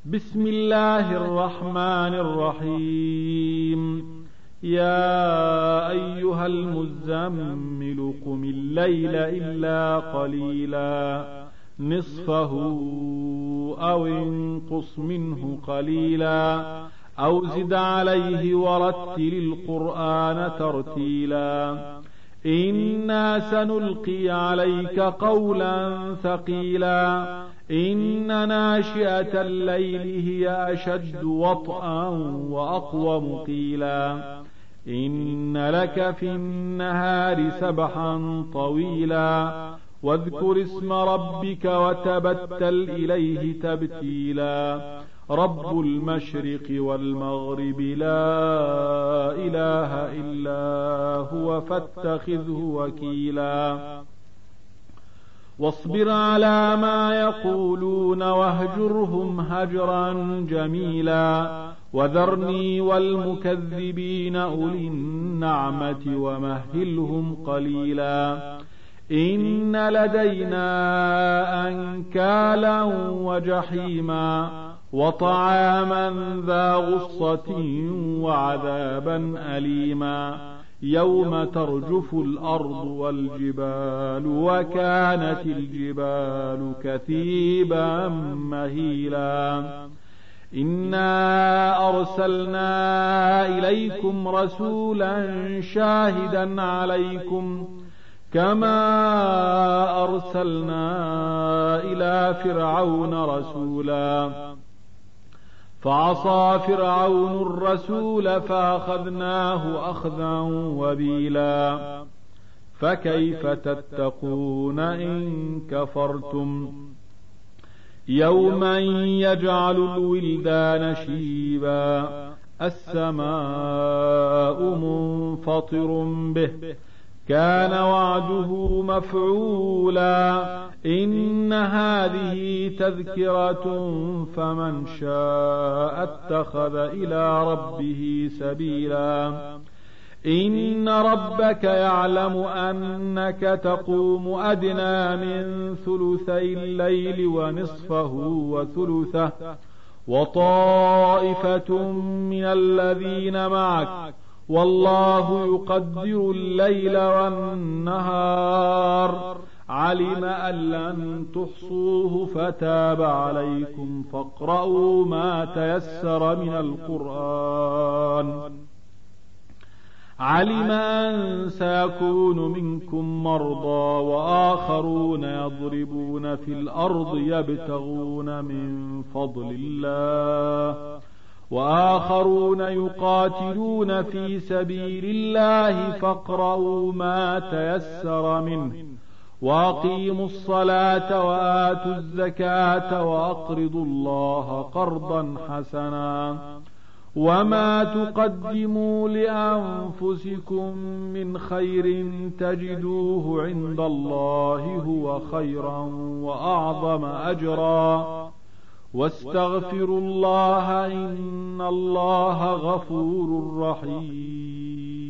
بسم الله الرحمن الرحيم. يا أيها المزمل قم الليل إلا قليلا نصفه أو انقص منه قليلا أو زد عليه ورتل القرآن ترتيلا إنا سنلقي عليك قولا ثقيلا إن ناشئة الليل هي أشد وطئا وأقوم قيلا إن لك في النهار سبحا طويلا واذكر اسم ربك وتبتل إليه تبتيلا رب المشرق والمغرب لا إله إلا هو فاتخذه وكيلا واصبر على ما يقولون واهجرهم هجرا جميلا وذرني والمكذبين أولي النعمة ومهلهم قليلا إن لدينا أنكالا وجحيما وطعاما ذا غصة وعذابا أليما يوم ترجف الأرض والجبال وكانت الجبال كثيبا مهيلا إنا أرسلنا إليكم رسولا شاهدا عليكم كما أرسلنا إلى فرعون رسولا فعصى فرعون الرسول فأخذناه أخذا وبيلا فكيف تتقون إن كفرتم يوما يجعل الولدان شيبا السماء منفطر به كان وعده مفعولا إن هذه تذكرة فمن شاء اتخذ إلى ربه سبيلا إن ربك يعلم أنك تقوم أدنى من ثلثي الليل ونصفه وثلثه وطائفة من الذين معك والله يقدر الليل والنهار علم أن لن تحصوه فتاب عليكم فاقرؤوا ما تيسر من القرآن علم أن سيكون منكم مرضى وآخرون يضربون في الأرض يبتغون من فضل الله وآخرون يقاتلون في سبيل الله فاقرؤوا ما تيسر منه وأقيموا الصلاة وآتوا الزكاة وأقرضوا الله قرضا حسنا وما تقدموا لأنفسكم من خير تجدوه عند الله هو خيرا وأعظم أجرا واستغفروا الله إن الله غفور رحيم